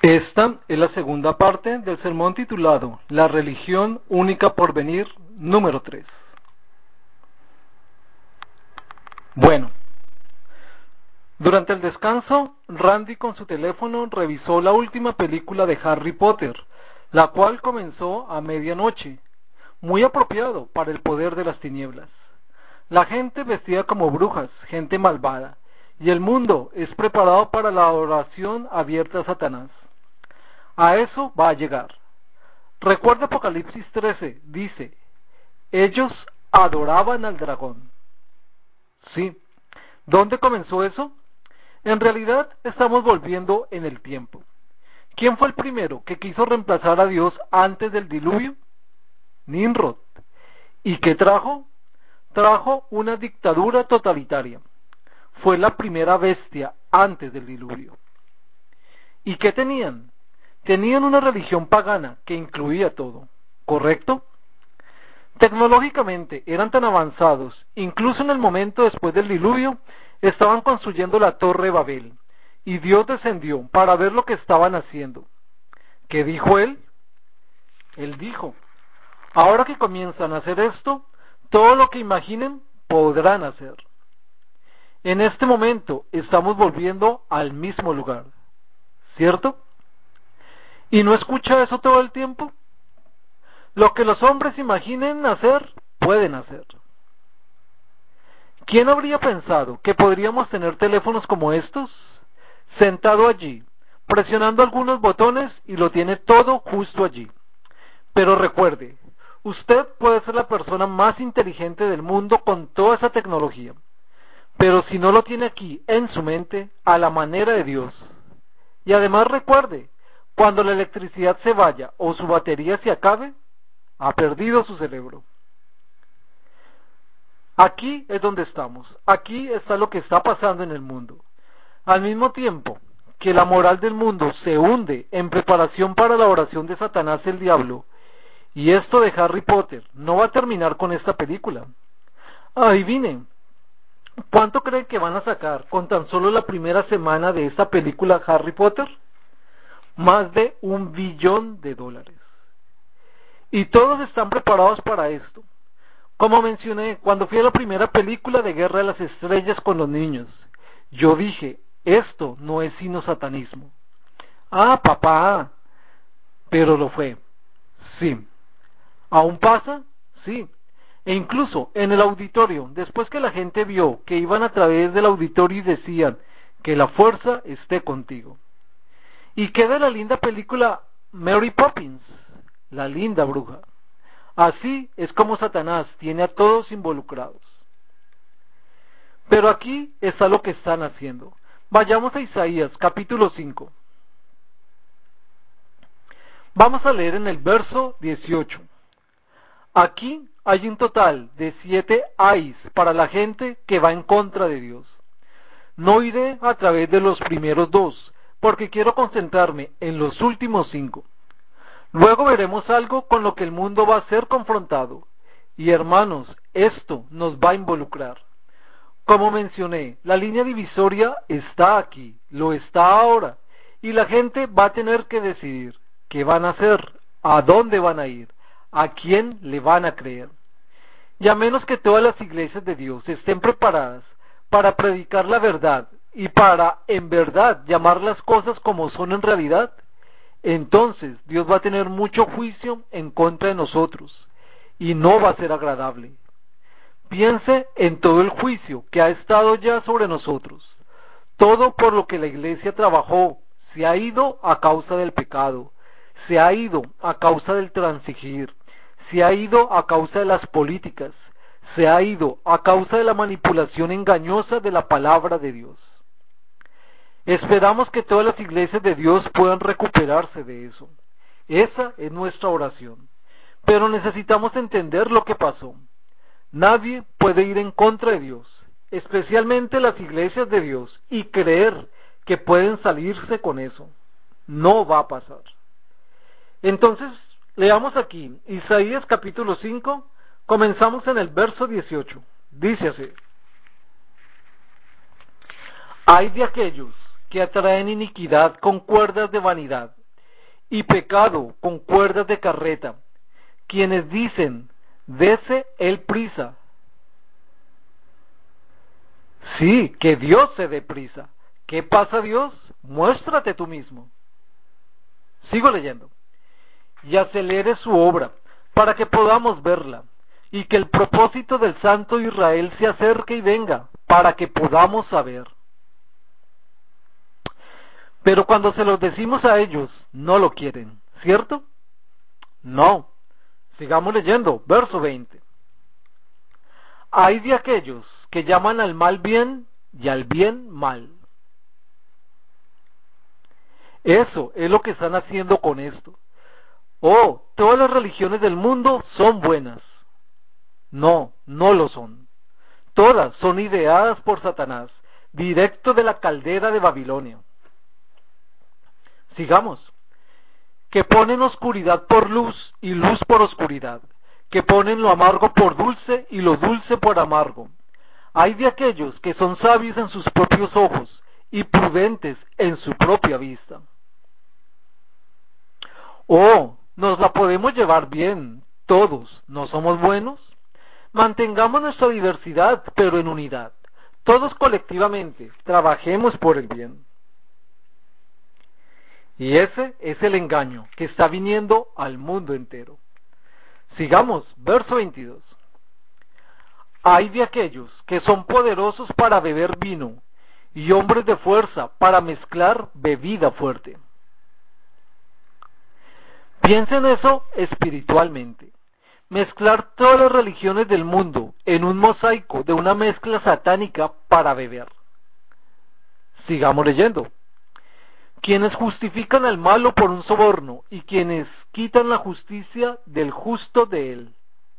Esta es la segunda parte del sermón titulado La religión única por venir, número 3. Bueno, durante el descanso, Randy con su teléfono revisó la última película de Harry Potter, la cual comenzó a medianoche, muy apropiado para el poder de las tinieblas. La gente vestida como brujas, gente malvada, y el mundo es preparado para la adoración abierta a Satanás. A eso va a llegar. Recuerda Apocalipsis 13, dice, ellos adoraban al dragón. Sí. ¿Dónde comenzó eso? En realidad estamos volviendo en el tiempo. ¿Quién fue el primero que quiso reemplazar a Dios antes del diluvio? Nimrod. ¿Y qué trajo? Trajo una dictadura totalitaria. Fue la primera bestia antes del diluvio. ¿Y qué tenían? Tenían una religión pagana que incluía todo, ¿correcto? Tecnológicamente eran tan avanzados, incluso en el momento después del diluvio, estaban construyendo la Torre de Babel, y Dios descendió para ver lo que estaban haciendo. ¿Qué dijo él? Él dijo, ahora que comienzan a hacer esto, todo lo que imaginen podrán hacer. En este momento estamos volviendo al mismo lugar, ¿cierto? ¿Y no escucha eso todo el tiempo? Lo que los hombres imaginen hacer, pueden hacer. ¿Quién habría pensado que podríamos tener teléfonos como estos? Sentado allí, presionando algunos botones y lo tiene todo justo allí. Pero recuerde, usted puede ser la persona más inteligente del mundo con toda esa tecnología, pero si no lo tiene aquí en su mente, a la manera de Dios. Y además recuerde, cuando la electricidad se vaya o su batería se acabe, ha perdido su cerebro. Aquí es donde estamos, aquí está lo que está pasando en el mundo. Al mismo tiempo que la moral del mundo se hunde en preparación para la oración de Satanás el diablo, y esto de Harry Potter no va a terminar con esta película. Adivinen, ¿cuánto creen que van a sacar con tan solo la primera semana de esta película Harry Potter? Más de $1 billón. Y todos están preparados para esto. Como mencioné, cuando fui a la primera película de Guerra de las Estrellas con los niños, yo dije, esto no es sino satanismo. Ah, papá, pero lo fue. Sí. ¿Aún pasa? Sí. E incluso en el auditorio, después que la gente vio que iban a través del auditorio y decían, que la fuerza esté contigo. ¿Y qué de la linda película Mary Poppins? La linda bruja. Así es como Satanás tiene a todos involucrados. Pero aquí está lo que están haciendo. Vayamos a Isaías capítulo 5. Vamos a leer en el verso 18. Aquí hay un total de 7 ayes para la gente que va en contra de Dios. No iré a través de los primeros 2, porque quiero concentrarme en los últimos 5. Luego veremos algo con lo que el mundo va a ser confrontado. Y hermanos, esto nos va a involucrar. Como mencioné, la línea divisoria está aquí, lo está ahora, y la gente va a tener que decidir qué van a hacer, a dónde van a ir, a quién le van a creer. Y a menos que todas las iglesias de Dios estén preparadas para predicar la verdad y para, en verdad, llamar las cosas como son en realidad, entonces Dios va a tener mucho juicio en contra de nosotros, y no va a ser agradable. Piense en todo el juicio que ha estado ya sobre nosotros. Todo por lo que la iglesia trabajó se ha ido a causa del pecado, se ha ido a causa del transigir, se ha ido a causa de las políticas, se ha ido a causa de la manipulación engañosa de la palabra de Dios. Esperamos que todas las iglesias de Dios puedan recuperarse de eso. Esa es nuestra oración. Pero necesitamos entender lo que pasó. Nadie puede ir en contra de Dios, especialmente las iglesias de Dios, y creer que pueden salirse con eso. No va a pasar. Entonces, leamos aquí, Isaías capítulo 5, comenzamos en el verso 18. Dice así: Ay de aquellos que atraen iniquidad con cuerdas de vanidad, y pecado con cuerdas de carreta, quienes dicen, dese él prisa. Sí, que Dios se dé prisa. ¿Qué pasa, Dios? Muéstrate tú mismo. Sigo leyendo. Y acelere su obra, para que podamos verla, y que el propósito del Santo Israel se acerque y venga, para que podamos saber. Pero cuando se los decimos a ellos, no lo quieren, ¿cierto? No. Sigamos leyendo, verso 20. Hay de aquellos que llaman al mal bien y al bien mal. Eso es lo que están haciendo con esto. Oh, todas las religiones del mundo son buenas. No, no lo son. Todas son ideadas por Satanás, directo de la caldera de Babilonia. Sigamos. Que ponen oscuridad por luz y luz por oscuridad, que ponen lo amargo por dulce y lo dulce por amargo. Hay de aquellos que son sabios en sus propios ojos y prudentes en su propia vista. Oh, nos la podemos llevar bien, todos, ¿no somos buenos? Mantengamos nuestra diversidad, pero en unidad. Todos colectivamente, trabajemos por el bien. Y ese es el engaño que está viniendo al mundo entero. Sigamos, verso 22. Hay de aquellos que son poderosos para beber vino y hombres de fuerza para mezclar bebida fuerte. Piensa en eso espiritualmente. Mezclar todas las religiones del mundo en un mosaico de una mezcla satánica para beber. Sigamos leyendo. Quienes justifican al malo por un soborno y quienes quitan la justicia del justo de él.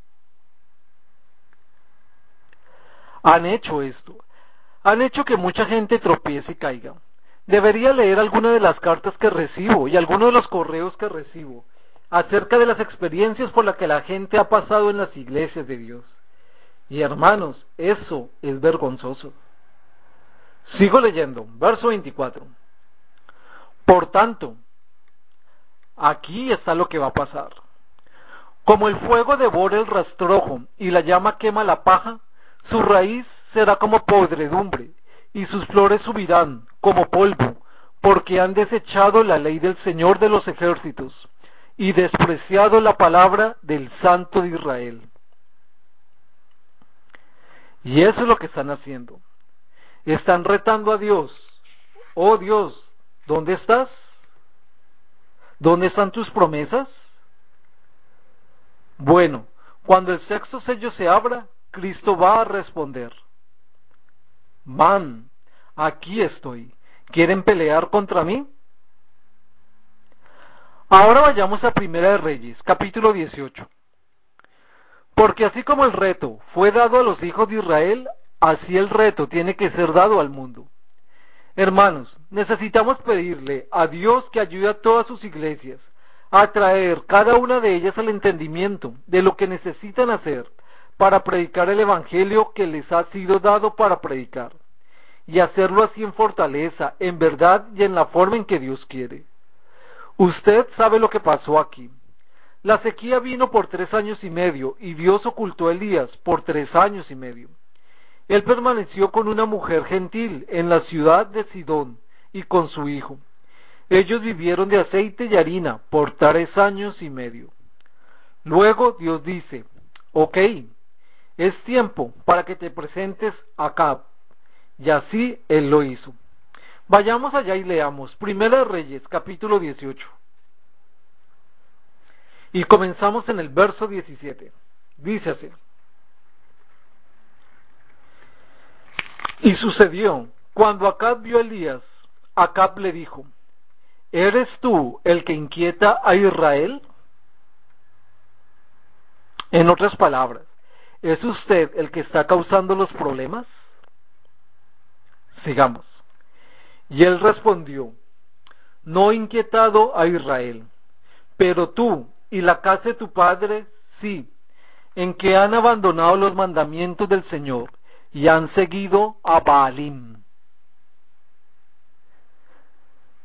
Han hecho esto. Han hecho que mucha gente tropiece y caiga. Debería leer alguna de las cartas que recibo y algunos de los correos que recibo acerca de las experiencias por las que la gente ha pasado en las iglesias de Dios. Y hermanos, eso es vergonzoso. Sigo leyendo, verso 24. Por tanto, aquí está lo que va a pasar. Como el fuego devora el rastrojo y la llama quema la paja, su raíz será como podredumbre y sus flores subirán como polvo, porque han desechado la ley del Señor de los ejércitos y despreciado la palabra del Santo de Israel. Y eso es lo que están haciendo. Están retando a Dios. Oh Dios, ¿dónde estás? ¿Dónde están tus promesas? Bueno, cuando el sexto sello se abra, Cristo va a responder. Van, aquí estoy. ¿Quieren pelear contra mí? Ahora vayamos a Primera de Reyes, capítulo 18. Porque así como el reto fue dado a los hijos de Israel, así el reto tiene que ser dado al mundo. Hermanos, necesitamos pedirle a Dios que ayude a todas sus iglesias a traer cada una de ellas al entendimiento de lo que necesitan hacer para predicar el evangelio que les ha sido dado para predicar, y hacerlo así en fortaleza, en verdad y en la forma en que Dios quiere. Usted sabe lo que pasó aquí. La sequía vino por 3 años y medio, y Dios ocultó a Elías por 3 años y medio. Él permaneció con una mujer gentil en la ciudad de Sidón y con su hijo. Ellos vivieron de aceite y harina por 3 años y medio. Luego Dios dice, ok, es tiempo para que te presentes a Acab. Y así él lo hizo. Vayamos allá y leamos Primera de Reyes, capítulo 18. Y comenzamos en el verso 17. Dice así. Y sucedió, cuando Acab vio a Elías, Acab le dijo, ¿eres tú el que inquieta a Israel? En otras palabras, ¿es usted el que está causando los problemas? Sigamos. Y él respondió, no he inquietado a Israel, pero tú y la casa de tu padre sí, en que han abandonado los mandamientos del Señor y han seguido a Baalim.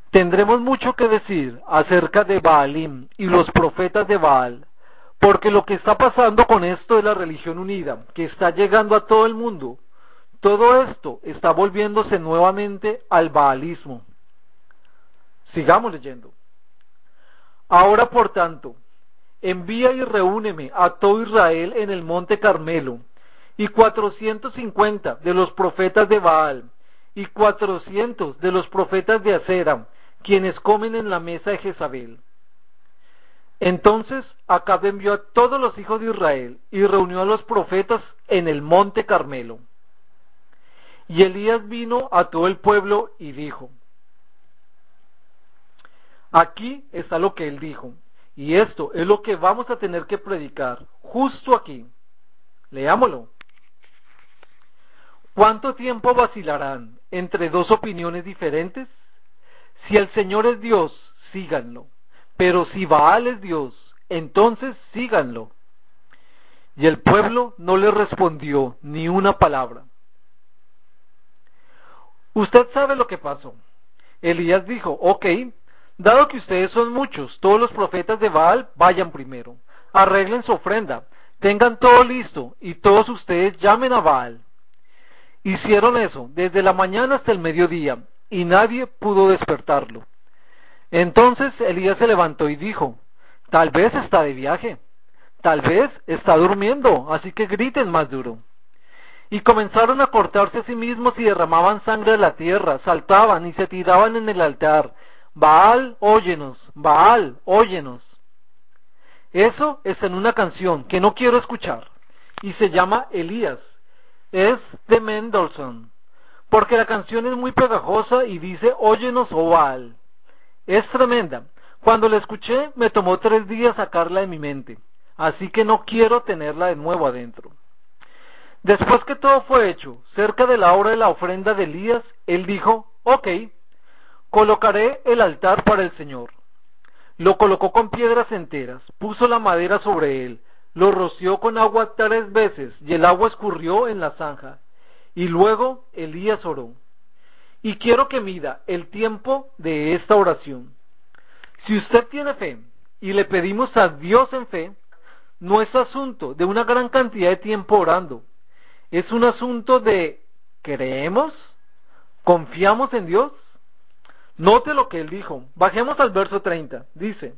Tendremos mucho que decir acerca de Baalim y los profetas de Baal, porque lo que está pasando con esto de la religión unida, que está llegando a todo el mundo, todo esto está volviéndose nuevamente al baalismo. Sigamos leyendo. Ahora, por tanto, envía y reúneme a todo Israel en el monte Carmelo, y 450 de los profetas de Baal, y 400 de los profetas de Acera, quienes comen en la mesa de Jezabel. Entonces Acab envió a todos los hijos de Israel, y reunió a los profetas en el monte Carmelo. Y Elías vino a todo el pueblo y dijo, aquí está lo que él dijo, y esto es lo que vamos a tener que predicar, justo aquí. Leámoslo. ¿Cuánto tiempo vacilarán entre dos opiniones diferentes? Si el Señor es Dios, síganlo, pero si Baal es Dios, entonces síganlo. Y el pueblo no le respondió ni una palabra. Usted sabe lo que pasó. Elías dijo, ok, dado que ustedes son muchos, todos los profetas de Baal vayan primero, arreglen su ofrenda, tengan todo listo y todos ustedes llamen a Baal. Hicieron eso desde la mañana hasta el mediodía y nadie pudo despertarlo. Entonces Elías se levantó y dijo, tal vez está de viaje, tal vez está durmiendo, así que griten más duro. Y comenzaron a cortarse a sí mismos y derramaban sangre de la tierra, saltaban y se tiraban en el altar. Baal, óyenos, Baal, óyenos. Eso es en una canción que no quiero escuchar, y se llama Elías. Es de Mendelssohn, porque la canción es muy pegajosa y dice, óyenos, oh Baal. Es tremenda. Cuando la escuché, me tomó 3 días sacarla de mi mente, así que no quiero tenerla de nuevo adentro. Después que todo fue hecho, cerca de la hora de la ofrenda de Elías, él dijo, ok, colocaré el altar para el Señor. Lo colocó con piedras enteras, puso la madera sobre él, lo roció con agua 3 veces y el agua escurrió en la zanja. Y luego Elías oró. Y quiero que mida el tiempo de esta oración. Si usted tiene fe y le pedimos a Dios en fe, no es asunto de una gran cantidad de tiempo orando. Es un asunto de ¿creemos? ¿Confiamos en Dios? Note lo que él dijo. Bajemos al verso 30. Dice,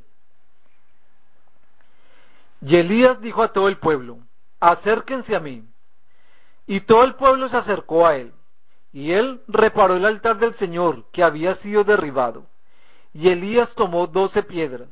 y Elías dijo a todo el pueblo, acérquense a mí. Y todo el pueblo se acercó a él. Y él reparó el altar del Señor que había sido derribado. Y Elías tomó 12 piedras.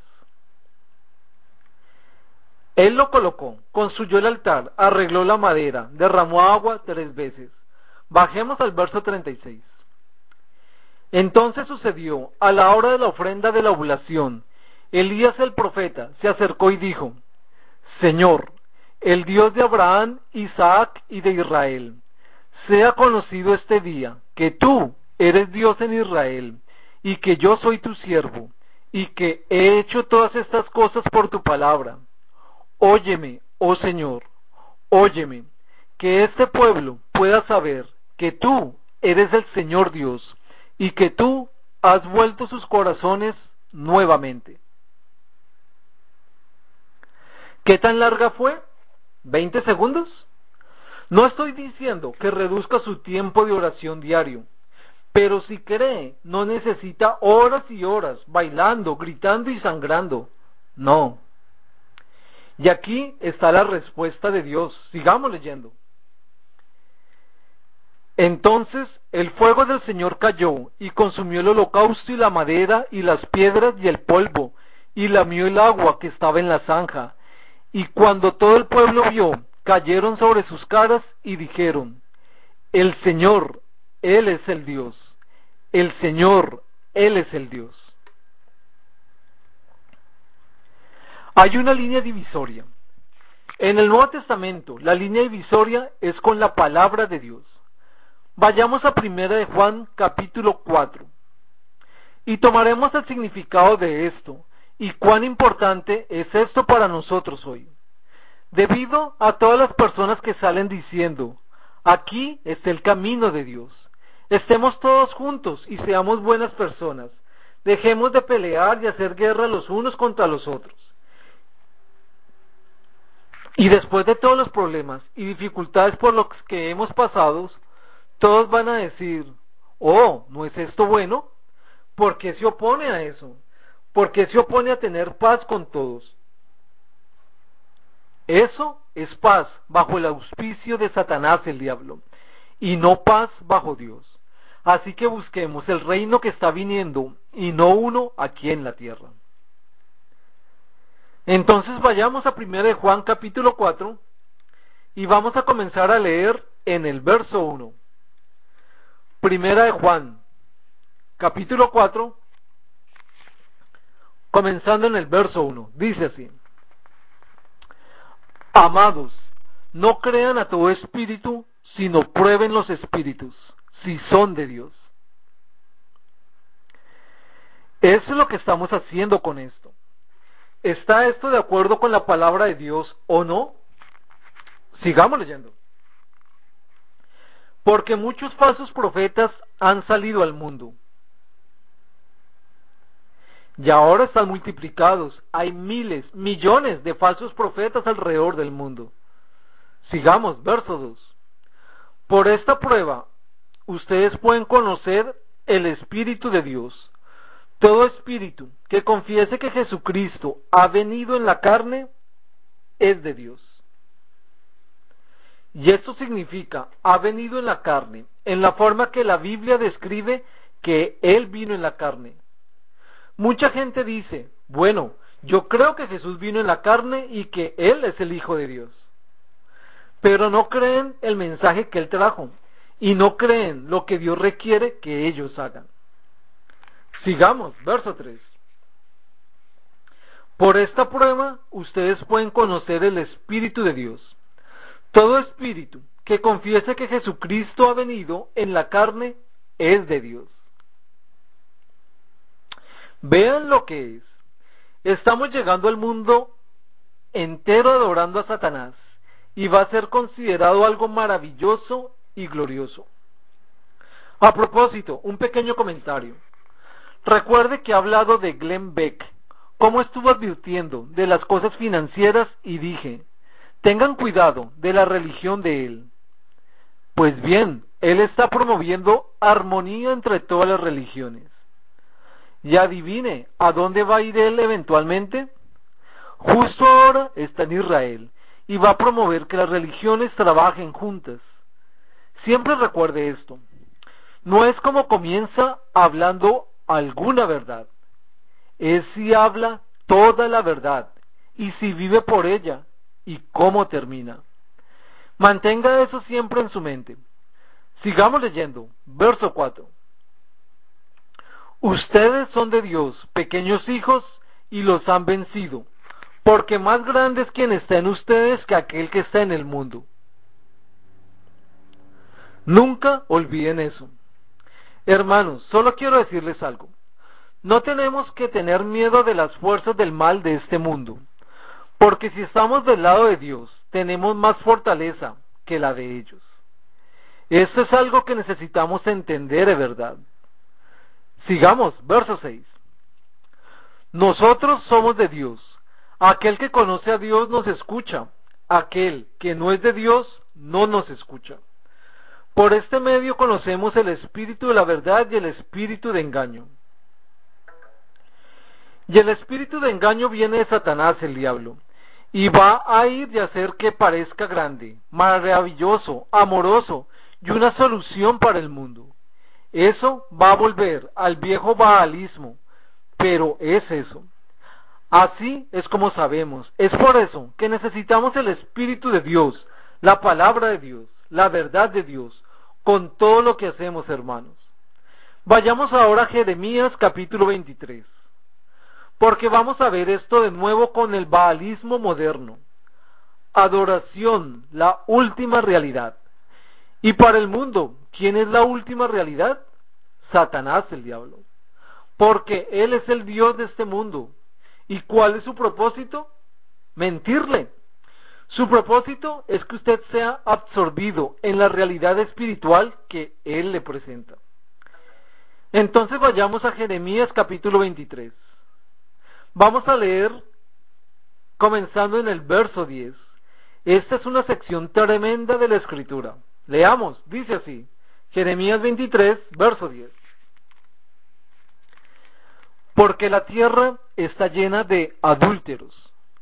Él lo colocó, construyó el altar, arregló la madera, derramó agua 3 veces. Bajemos al verso 36. Entonces sucedió, a la hora de la ofrenda de la oblación, Elías el profeta se acercó y dijo, Señor, el Dios de Abraham, Isaac y de Israel, sea conocido este día que tú eres Dios en Israel, y que yo soy tu siervo, y que he hecho todas estas cosas por tu palabra. Óyeme, oh Señor, óyeme, que este pueblo pueda saber que tú eres el Señor Dios, y que tú has vuelto sus corazones nuevamente. ¿Qué tan larga fue? ¿20 segundos? No estoy diciendo que reduzca su tiempo de oración diario, pero si cree, no necesita horas y horas bailando, gritando y sangrando. No. Y aquí está la respuesta de Dios. Sigamos leyendo. Entonces el fuego del Señor cayó y consumió el holocausto y la madera y las piedras y el polvo y lamió el agua que estaba en la zanja. Y cuando todo el pueblo vio, cayeron sobre sus caras y dijeron, el Señor, Él es el Dios. El Señor, Él es el Dios. Hay una línea divisoria. En el Nuevo Testamento, la línea divisoria es con la palabra de Dios. Vayamos a 1 de Juan capítulo 4 y tomaremos el significado de esto y cuán importante es esto para nosotros hoy. Debido a todas las personas que salen diciendo, aquí está el camino de Dios, estemos todos juntos y seamos buenas personas, Dejemos de pelear y hacer guerra los unos contra los otros. Y después de todos los problemas y dificultades por los que hemos pasado, todos van a decir, oh, ¿no es esto bueno? ¿Por qué se opone a eso? ¿Por qué se opone a tener paz con todos? Eso es paz bajo el auspicio de Satanás el diablo, y no paz bajo Dios. Así que busquemos el reino que está viniendo, y no uno aquí en la tierra. Entonces vayamos a 1 de Juan capítulo 4, y vamos a comenzar a leer en el verso 1. 1 de Juan capítulo 4, comenzando en el verso 1, dice así: Amados, no crean a todo espíritu, sino prueben los espíritus, si son de Dios. Eso es lo que estamos haciendo con esto. ¿Está esto de acuerdo con la palabra de Dios o no? Sigamos leyendo. Porque muchos falsos profetas han salido al mundo. Y ahora están multiplicados. Hay miles, millones de falsos profetas alrededor del mundo. Sigamos, verso 2. Por esta prueba, ustedes pueden conocer el Espíritu de Dios. Todo espíritu que confiese que Jesucristo ha venido en la carne es de Dios. Y esto significa, ha venido en la carne, en la forma que la Biblia describe que Él vino en la carne. Mucha gente dice, bueno, yo creo que Jesús vino en la carne y que Él es el Hijo de Dios. Pero no creen el mensaje que Él trajo y no creen lo que Dios requiere que ellos hagan. Sigamos, verso 3. Por esta prueba, ustedes pueden conocer el Espíritu de Dios. Todo espíritu que confiese que Jesucristo ha venido en la carne es de Dios. Vean lo que es. Estamos llegando al mundo entero adorando a Satanás y va a ser considerado algo maravilloso y glorioso. A propósito, un pequeño comentario. Recuerde que he hablado de Glenn Beck, cómo estuvo advirtiendo de las cosas financieras y dije, tengan cuidado de la religión de él. Pues bien, él está promoviendo armonía entre todas las religiones. Y adivine, ¿a dónde va a ir él eventualmente? Justo ahora está en Israel y va a promover que las religiones trabajen juntas. Siempre recuerde esto. No es como comienza hablando alguna verdad. Es si habla toda la verdad y si vive por ella y cómo termina. Mantenga eso siempre en su mente. Sigamos leyendo. Verso 4. Ustedes son de Dios, pequeños hijos, y los han vencido, porque más grande es quien está en ustedes que aquel que está en el mundo. Nunca olviden eso. Hermanos, solo quiero decirles algo. No tenemos que tener miedo de las fuerzas del mal de este mundo, porque si estamos del lado de Dios, tenemos más fortaleza que la de ellos. Esto es algo que necesitamos entender de verdad. Sigamos, verso 6. Nosotros somos de Dios. Aquel que conoce a Dios nos escucha. Aquel que no es de Dios no nos escucha. Por este medio conocemos el espíritu de la verdad y el espíritu de engaño. Y el espíritu de engaño viene de Satanás, el diablo, y va a ir y hacer que parezca grande, maravilloso, amoroso y una solución para el mundo. Eso va a volver al viejo baalismo, pero es eso. Así es como sabemos. Es por eso que necesitamos el Espíritu de Dios, la palabra de Dios, la verdad de Dios, con todo lo que hacemos, hermanos. Vayamos ahora a Jeremías capítulo 23, porque vamos a ver esto de nuevo con el baalismo moderno. Adoración, la última realidad. Y para el mundo, ¿quién es la última realidad? Satanás, el diablo. Porque él es el Dios de este mundo. ¿Y cuál es su propósito? Mentirle. Su propósito es que usted sea absorbido en la realidad espiritual que él le presenta. Entonces vayamos a Jeremías capítulo 23. Vamos a leer comenzando en el verso 10. Esta es una sección tremenda de la Escritura. Leamos, dice así, Jeremías 23, verso 10. Porque la tierra está llena de adúlteros.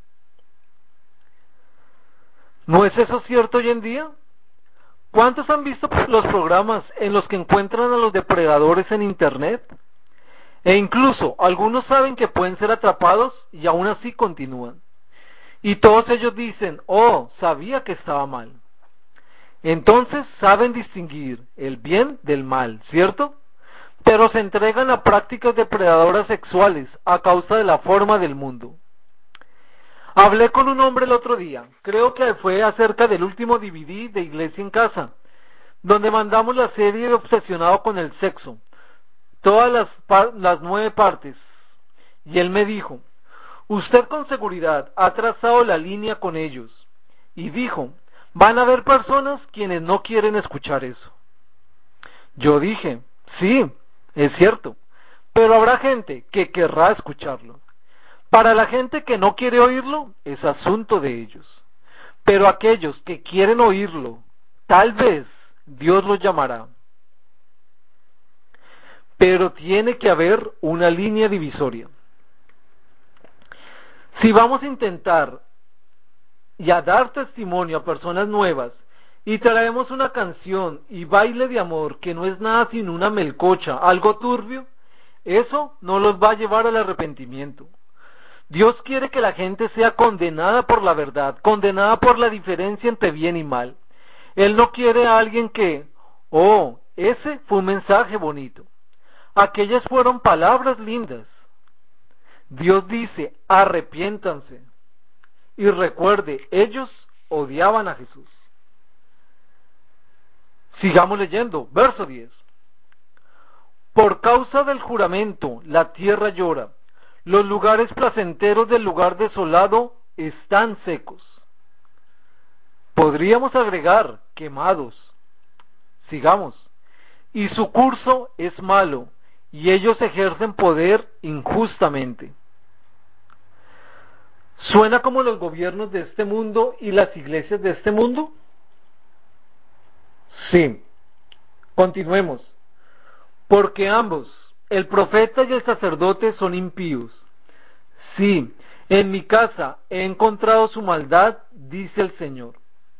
¿No es eso cierto hoy en día? ¿Cuántos han visto los programas en los que encuentran a los depredadores en Internet? E incluso algunos saben que pueden ser atrapados y aún así continúan. Y todos ellos dicen, oh, sabía que estaba mal. Entonces saben distinguir el bien del mal, ¿cierto? Pero se entregan a prácticas depredadoras sexuales a causa de la forma del mundo. Hablé con un hombre el otro día, creo que fue acerca del último DVD de Iglesia en Casa, donde mandamos la serie de Obsesionado con el Sexo, todas las 9 partes, y él me dijo, usted con seguridad ha trazado la línea con ellos, y dijo, van a haber personas quienes no quieren escuchar eso. Yo dije, sí, es cierto, pero habrá gente que querrá escucharlo. Para la gente que no quiere oírlo, es asunto de ellos. Pero aquellos que quieren oírlo, tal vez Dios los llamará. Pero tiene que haber una línea divisoria. Si vamos a intentar y a dar testimonio a personas nuevas, y traemos una canción y baile de amor que no es nada sino una melcocha, algo turbio, eso no los va a llevar al arrepentimiento. Dios quiere que la gente sea condenada por la verdad, condenada por la diferencia entre bien y mal. Él no quiere a alguien que, oh, ese fue un mensaje bonito. Aquellas fueron palabras lindas. Dios dice, arrepiéntanse. Y recuerde, ellos odiaban a Jesús. Sigamos leyendo, verso 10. Por causa del juramento, la tierra llora. Los lugares placenteros del lugar desolado están secos. Podríamos agregar, quemados. Sigamos. Y su curso es malo, y ellos ejercen poder injustamente. ¿Suena como los gobiernos de este mundo y las iglesias de este mundo? Sí. Continuemos. Porque ambos, el profeta y el sacerdote, son impíos. Sí, en mi casa he encontrado su maldad, dice el Señor.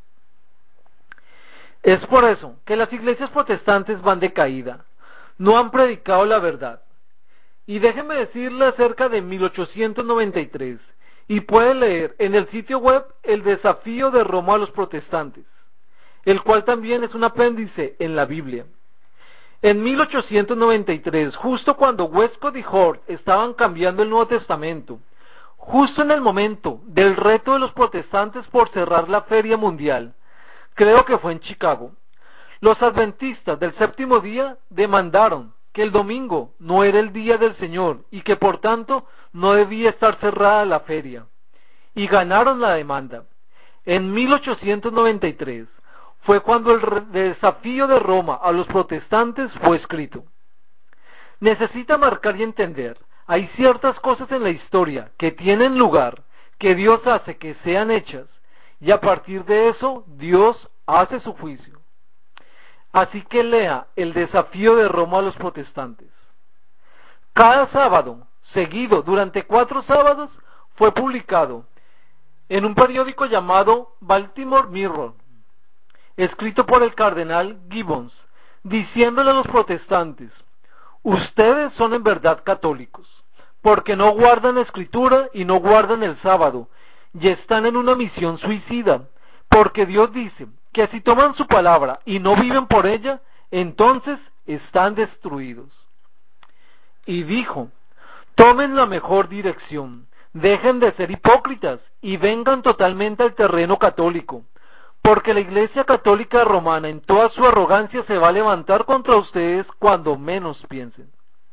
Es por eso que las iglesias protestantes van de caída. No han predicado la verdad. Y déjeme decirle acerca de 1893, y puede leer en el sitio web El desafío de Roma a los protestantes, el cual también es un apéndice en la Biblia. En 1893, justo cuando Westcott y Hort estaban cambiando el Nuevo Testamento, justo en el momento del reto de los protestantes por cerrar la Feria Mundial, creo que fue en Chicago, los adventistas del séptimo día demandaron que el domingo no era el día del Señor y que por tanto no debía estar cerrada la feria. Y ganaron la demanda. En 1893 fue cuando el desafío de Roma a los protestantes fue escrito. Necesita marcar y entender, hay ciertas cosas en la historia que tienen lugar, que Dios hace que sean hechas, y a partir de eso Dios hace su juicio. Así que lea el desafío de Roma a los protestantes. Cada sábado, seguido durante 4 sábados, fue publicado en un periódico llamado Baltimore Mirror, escrito por el cardenal Gibbons, diciéndole a los protestantes, ustedes son en verdad católicos, porque no guardan la escritura y no guardan el sábado, y están en una misión suicida, porque Dios dice que si toman su palabra y no viven por ella, entonces están destruidos. Y dijo, tomen la mejor dirección, dejen de ser hipócritas y vengan totalmente al terreno católico, porque la Iglesia Católica Romana en toda su arrogancia se va a levantar contra ustedes cuando menos piensen.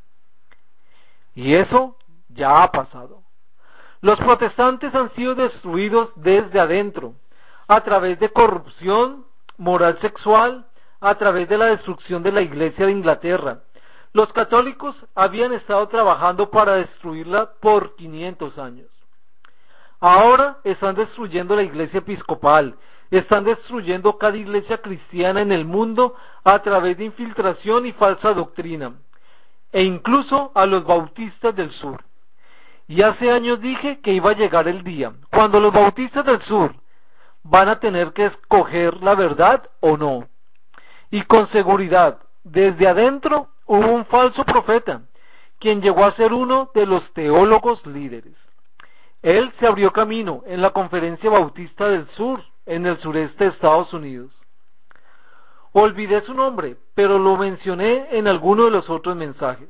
Y eso ya ha pasado. Los protestantes han sido destruidos desde adentro, a través de corrupción, moral sexual, a través de la destrucción de la Iglesia de Inglaterra, Los católicos habían estado trabajando para destruirla por 500 años. Ahora están destruyendo la iglesia episcopal, están destruyendo cada iglesia cristiana en el mundo a través de infiltración y falsa doctrina, e incluso a los bautistas del sur. Y hace años dije que iba a llegar el día cuando los bautistas del sur van a tener que escoger la verdad o no. Y con seguridad, desde adentro hubo un falso profeta, quien llegó a ser uno de los teólogos líderes. Él se abrió camino en la Conferencia Bautista del Sur, en el sureste de Estados Unidos. Olvidé su nombre, pero lo mencioné en alguno de los otros mensajes.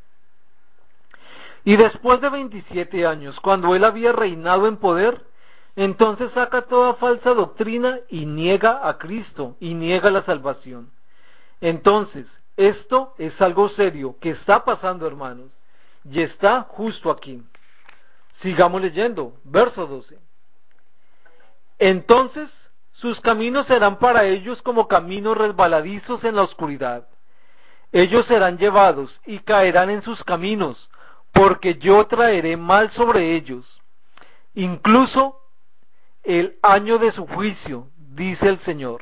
Y después de 27 años, cuando él había reinado en poder, entonces saca toda falsa doctrina y niega a Cristo y niega la salvación. Entonces, esto es algo serio que está pasando, hermanos, y está justo aquí. Sigamos leyendo, verso 12. Entonces, sus caminos serán para ellos como caminos resbaladizos en la oscuridad. Ellos serán llevados y caerán en sus caminos, porque yo traeré mal sobre ellos, incluso el año de su juicio, dice el Señor.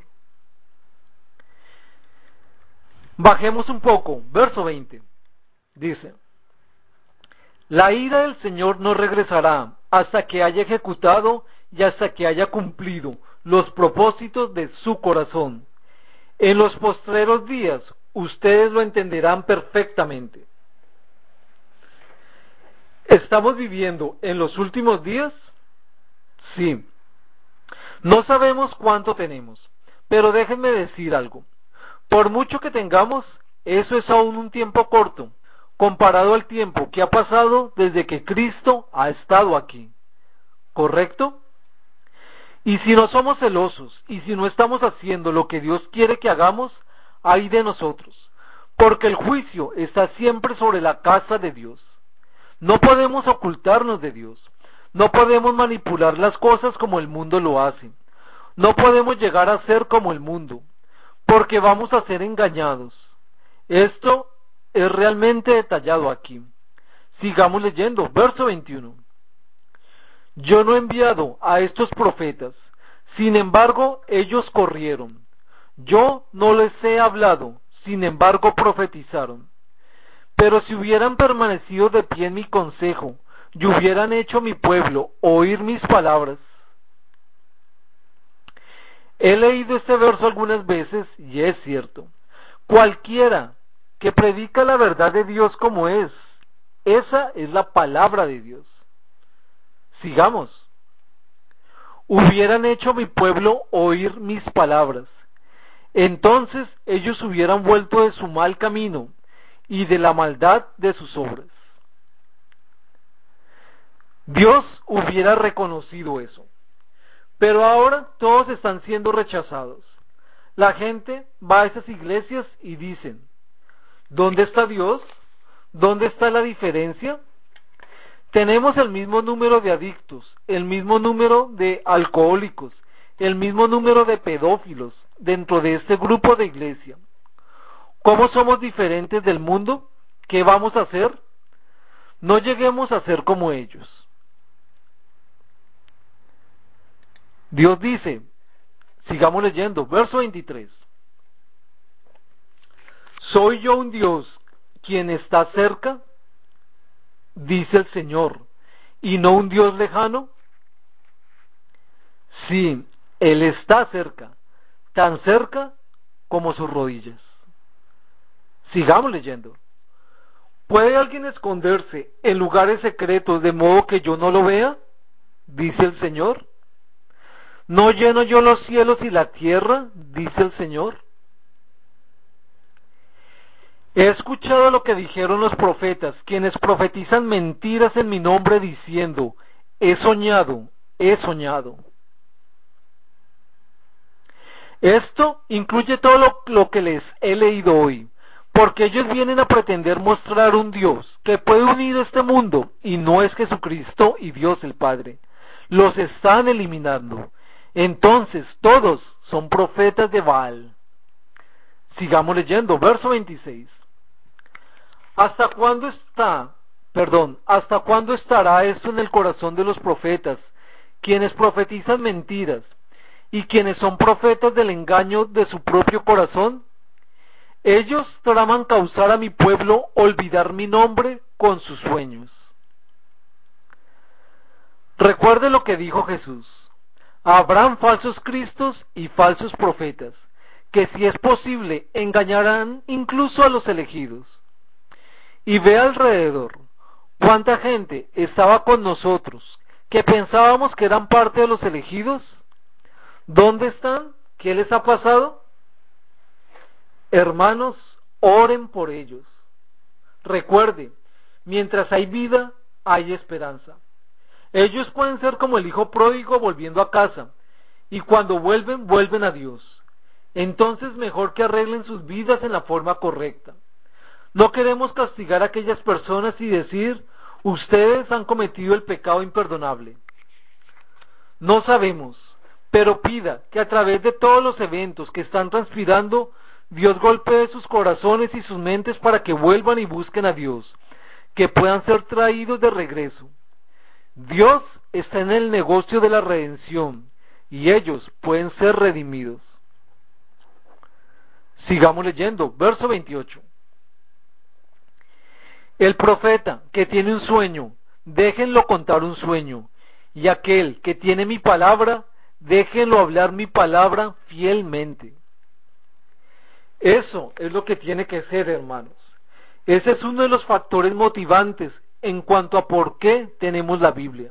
Bajemos un poco, verso 20. Dice: la ira del Señor no regresará hasta que haya ejecutado y hasta que haya cumplido los propósitos de su corazón. En los postreros días ustedes lo entenderán perfectamente. ¿Estamos viviendo en los últimos días? Sí. No sabemos cuánto tenemos, pero déjenme decir algo. Por mucho que tengamos, eso es aún un tiempo corto, comparado al tiempo que ha pasado desde que Cristo ha estado aquí. ¿Correcto? Y si no somos celosos, y si no estamos haciendo lo que Dios quiere que hagamos, ay de nosotros, porque el juicio está siempre sobre la casa de Dios. No podemos ocultarnos de Dios, no podemos manipular las cosas como el mundo lo hace, no podemos llegar a ser como el mundo, porque vamos a ser engañados. Esto es realmente detallado aquí. Sigamos leyendo, verso 21. Yo no he enviado a estos profetas, sin embargo ellos corrieron. Yo no les he hablado, sin embargo profetizaron. Pero si hubieran permanecido de pie en mi consejo, y hubieran hecho mi pueblo oír mis palabras. He leído este verso algunas veces y es cierto. Cualquiera que predica la verdad de Dios como es, esa es la palabra de Dios. Sigamos. Hubieran hecho mi pueblo oír mis palabras. Entonces ellos hubieran vuelto de su mal camino y de la maldad de sus obras. Dios hubiera reconocido eso. Pero ahora todos están siendo rechazados. La gente va a esas iglesias y dicen: ¿dónde está Dios? ¿Dónde está la diferencia? Tenemos el mismo número de adictos, el mismo número de alcohólicos, el mismo número de pedófilos dentro de este grupo de iglesia. ¿Cómo somos diferentes del mundo? ¿Qué vamos a hacer? No lleguemos a ser como ellos. Dios dice, sigamos leyendo, verso 23. ¿Soy yo un Dios quien está cerca? Dice el Señor, ¿y no un Dios lejano? Sí, Él está cerca, tan cerca como sus rodillas. Sigamos leyendo. ¿Puede alguien esconderse en lugares secretos de modo que yo no lo vea? Dice el Señor. ¿No lleno yo los cielos y la tierra? Dice el Señor. He escuchado lo que dijeron los profetas, quienes profetizan mentiras en mi nombre diciendo, he soñado, he soñado. Esto incluye todo lo que les he leído hoy, porque ellos vienen a pretender mostrar un Dios que puede unir este mundo, y no es Jesucristo y Dios el Padre. Los están eliminando. Entonces todos son profetas de Baal. Sigamos leyendo, verso 26. ¿Hasta cuándo hasta cuándo estará esto en el corazón de los profetas, quienes profetizan mentiras, y quienes son profetas del engaño de su propio corazón? Ellos traman causar a mi pueblo olvidar mi nombre con sus sueños. Recuerde lo que dijo Jesús: habrán falsos cristos y falsos profetas, que si es posible engañarán incluso a los elegidos. Y ve alrededor, cuánta gente estaba con nosotros, que pensábamos que eran parte de los elegidos. ¿Dónde están? ¿Qué les ha pasado? Hermanos, oren por ellos. Recuerde, mientras hay vida, hay esperanza. Ellos pueden ser como el hijo pródigo volviendo a casa, y cuando vuelven, vuelven a Dios. Entonces mejor que arreglen sus vidas en la forma correcta. No queremos castigar a aquellas personas y decir: ustedes han cometido el pecado imperdonable. No sabemos, pero pida que a través de todos los eventos que están transpirando, Dios golpee sus corazones y sus mentes para que vuelvan y busquen a Dios, que puedan ser traídos de regreso. Dios está en el negocio de la redención y ellos pueden ser redimidos. Sigamos leyendo, verso 28. El profeta que tiene un sueño, déjenlo contar un sueño, y aquel que tiene mi palabra, déjenlo hablar mi palabra fielmente. Eso es lo que tiene que ser, hermanos. Ese es uno de los factores motivantes en cuanto a por qué tenemos la Biblia.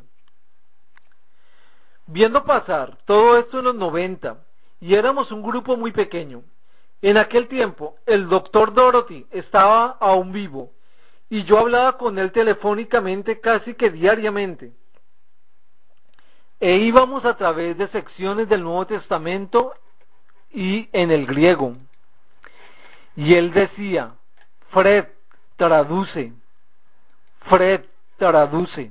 Viendo pasar todo esto en los 90, y éramos un grupo muy pequeño, en aquel tiempo el doctor Dorothy estaba aún vivo, y yo hablaba con él telefónicamente casi que diariamente. E íbamos a través de secciones del Nuevo Testamento y en el griego. Y él decía: Fred, traduce. Fred, traduce.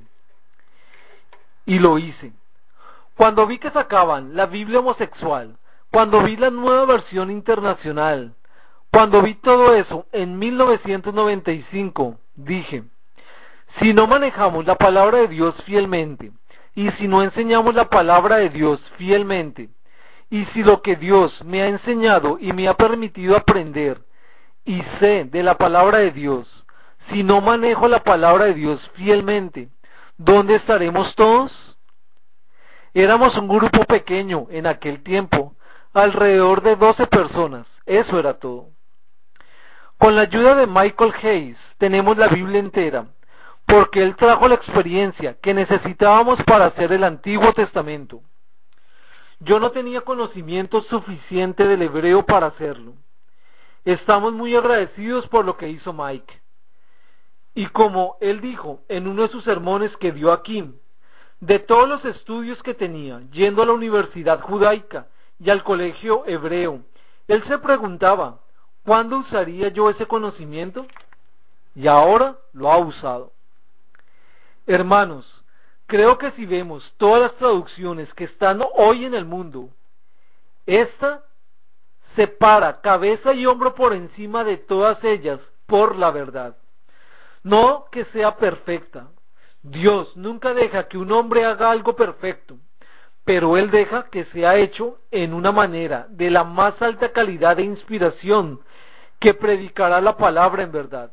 Y lo hice. Cuando vi que sacaban la Biblia homosexual, cuando vi la nueva versión internacional, cuando vi todo eso en 1995, dije: si no manejamos la palabra de Dios fielmente, y si no enseñamos la palabra de Dios fielmente, y si lo que Dios me ha enseñado y me ha permitido aprender y sé de la palabra de Dios, si no manejo la palabra de Dios fielmente, ¿dónde estaremos todos? Éramos un grupo pequeño en aquel tiempo, alrededor de 12 personas, eso era todo. Con la ayuda de Michael Hayes tenemos la Biblia entera, porque él trajo la experiencia que necesitábamos para hacer el Antiguo Testamento. Yo no tenía conocimiento suficiente del hebreo para hacerlo. Estamos muy agradecidos por lo que hizo Mike. Y como él dijo en uno de sus sermones que dio aquí, de todos los estudios que tenía, yendo a la universidad judaica y al colegio hebreo, él se preguntaba: ¿cuándo usaría yo ese conocimiento? Y ahora lo ha usado. Hermanos, creo que si vemos todas las traducciones que están hoy en el mundo, esta se para cabeza y hombro por encima de todas ellas por la verdad. No que sea perfecta. Dios nunca deja que un hombre haga algo perfecto, pero Él deja que sea hecho en una manera de la más alta calidad de inspiración que predicará la palabra en verdad.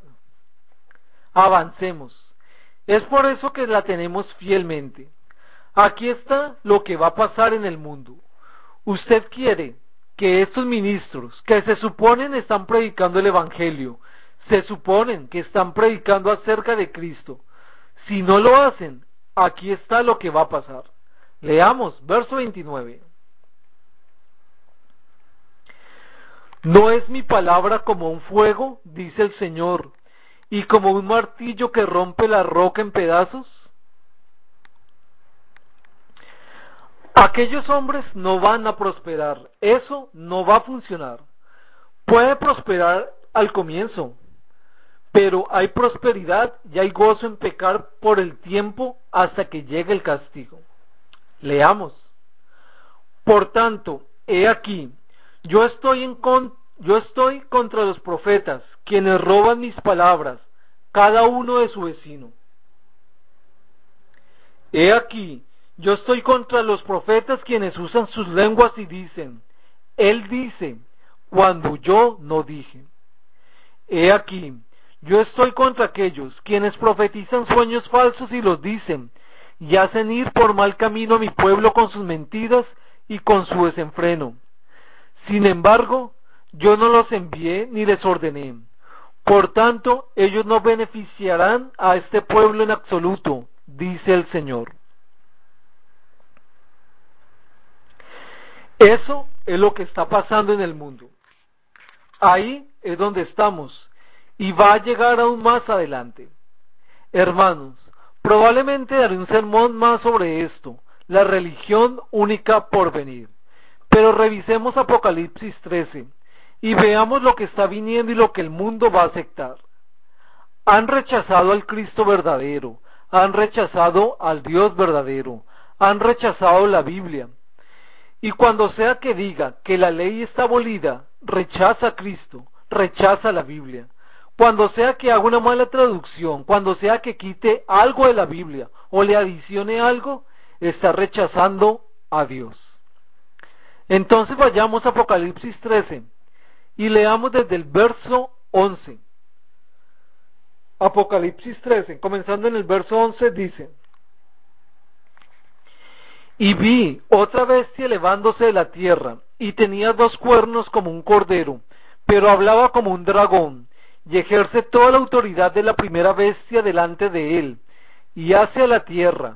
Avancemos. Es por eso que la tenemos fielmente. Aquí está lo que va a pasar en el mundo. Usted quiere que estos ministros, que se suponen están predicando el Evangelio, se suponen que están predicando acerca de Cristo, si no lo hacen, aquí está lo que va a pasar. Leamos, verso 29. ¿No es mi palabra como un fuego, dice el Señor, y como un martillo que rompe la roca en pedazos? Aquellos hombres no van a prosperar, eso no va a funcionar. Puede prosperar al comienzo, pero hay prosperidad y hay gozo en pecar por el tiempo hasta que llegue el castigo. Leamos. Por tanto, he aquí, yo estoy contra los profetas, quienes roban mis palabras, cada uno de su vecino. He aquí, yo estoy contra los profetas quienes usan sus lenguas y dicen, él dice, cuando yo no dije. He aquí, yo estoy contra aquellos quienes profetizan sueños falsos y los dicen, y hacen ir por mal camino a mi pueblo con sus mentiras y con su desenfreno. Sin embargo, yo no los envié ni les ordené. Por tanto, ellos no beneficiarán a este pueblo en absoluto, dice el Señor. Eso es lo que está pasando en el mundo. Ahí es donde estamos, y va a llegar aún más adelante. Hermanos, probablemente daré un sermón más sobre esto, la religión única por venir. Pero revisemos Apocalipsis 13 y veamos lo que está viniendo y lo que el mundo va a aceptar. Han rechazado al Cristo verdadero, han rechazado al Dios verdadero, han rechazado la Biblia. Y cuando sea que diga que la ley está abolida, rechaza a Cristo, rechaza la Biblia. Cuando sea que haga una mala traducción, cuando sea que quite algo de la Biblia o le adicione algo, está rechazando a Dios. Entonces vayamos a Apocalipsis 13 y leamos desde el verso 11. Apocalipsis 13, comenzando en el verso 11, dice: Y vi otra bestia elevándose de la tierra, y tenía 2 cuernos como un cordero, pero hablaba como un dragón, y ejerce toda la autoridad de la primera bestia delante de él, y hace a la tierra.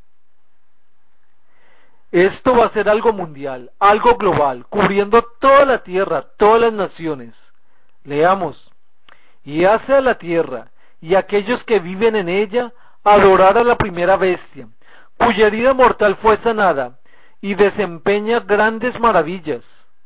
Esto va a ser algo mundial, algo global, cubriendo toda la tierra, todas las naciones. Leamos. Y hace a la tierra, y a aquellos que viven en ella, adorar a la primera bestia, cuya herida mortal fue sanada, y desempeña grandes maravillas.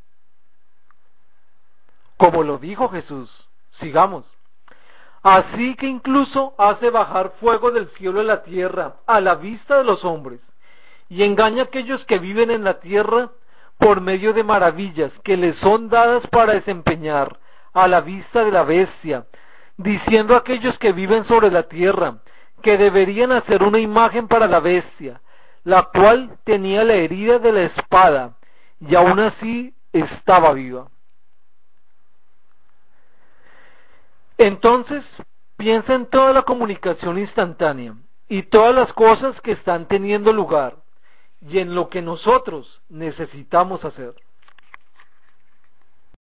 Como lo dijo Jesús. Sigamos. Así que incluso hace bajar fuego del cielo a la tierra, a la vista de los hombres, y engaña a aquellos que viven en la tierra por medio de maravillas que les son dadas para desempeñar a la vista de la bestia, diciendo a aquellos que viven sobre la tierra que deberían hacer una imagen para la bestia, la cual tenía la herida de la espada, y aún así estaba viva. Entonces, piensa en toda la comunicación instantánea y todas las cosas que están teniendo lugar, y en lo que nosotros necesitamos hacer.